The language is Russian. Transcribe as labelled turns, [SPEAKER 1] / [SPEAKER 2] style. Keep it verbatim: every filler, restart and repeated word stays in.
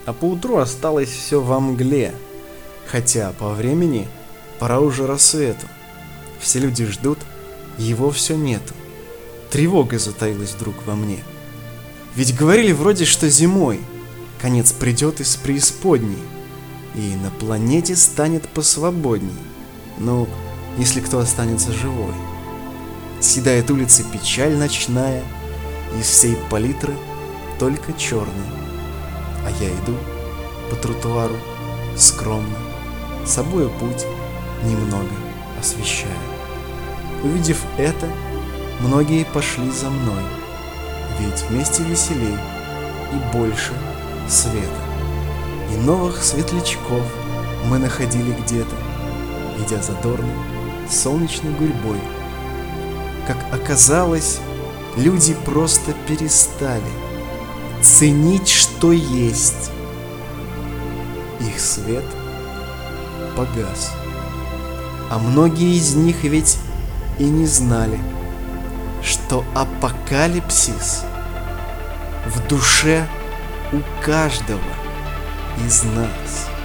[SPEAKER 1] а поутру осталось все во мгле, хотя по времени пора уже рассвету. Все люди ждут, его все нету. Тревога затаилась вдруг во мне. Ведь говорили вроде, что зимой конец придет из преисподней, и на планете станет посвободней. Ну, если кто останется живой. Съедает улицы печаль ночная, из всей палитры только черный. А я иду по тротуару скромно, собою путь немного освещая. Увидев это, многие пошли за мной, ведь вместе веселей и больше света. И новых светлячков мы находили где-то, идя задорной солнечной гурьбой. Как оказалось, люди просто перестали ценить, что есть. Их свет погас, а многие из них ведь и не знали, что апокалипсис в душе у каждого из нас.